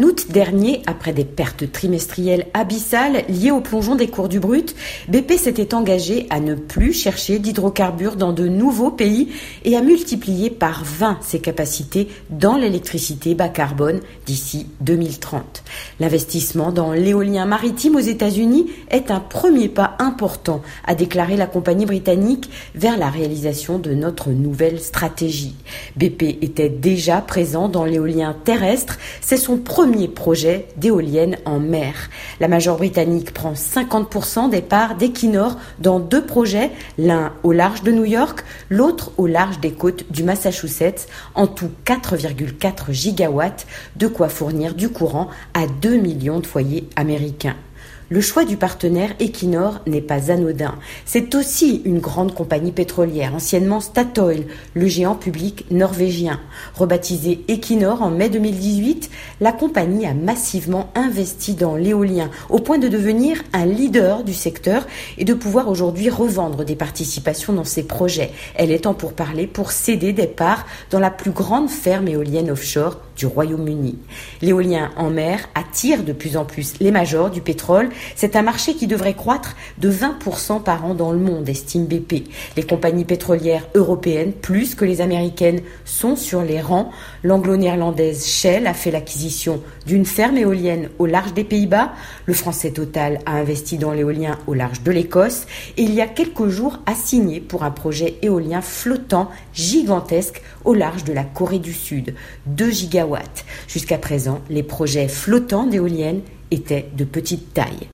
En août dernier, après des pertes trimestrielles abyssales liées au plongeon des cours du brut, BP s'était engagé à ne plus chercher d'hydrocarbures dans de nouveaux pays et à multiplier par 20 ses capacités dans l'électricité bas carbone d'ici 2030. L'investissement dans l'éolien maritime aux États-Unis est un premier pas important, a déclaré la compagnie britannique, vers la réalisation de notre nouvelle stratégie. BP était déjà présent dans l'éolien terrestre, c'est son premier projet d'éolienne en mer. La major britannique prend 50% des parts d'Equinor dans 2 projets, l'un au large de New York, l'autre au large des côtes du Massachusetts, en tout 4,4 gigawatts, de quoi fournir du courant à 2 millions de foyers américains. Le choix du partenaire Equinor n'est pas anodin. C'est aussi une grande compagnie pétrolière, anciennement Statoil, le géant public norvégien. Rebaptisée Equinor en mai 2018, la compagnie a massivement investi dans l'éolien, au point de devenir un leader du secteur et de pouvoir aujourd'hui revendre des participations dans ses projets. Elle est en pourparlers pour céder des parts dans la plus grande ferme éolienne offshore du Royaume-Uni. L'éolien en mer attire de plus en plus les majors du pétrole. C'est un marché qui devrait croître de 20% par an dans le monde, estime BP. Les compagnies pétrolières européennes, plus que les américaines, sont sur les rangs. L'anglo-néerlandaise Shell a fait l'acquisition d'une ferme éolienne au large des Pays-Bas. Le français Total a investi dans l'éolien au large de l'Écosse. Et il y a quelques jours a signé pour un projet éolien flottant gigantesque au large de la Corée du Sud. 2 gigawatts. Jusqu'à présent, les projets flottants d'éoliennes étaient de petite taille.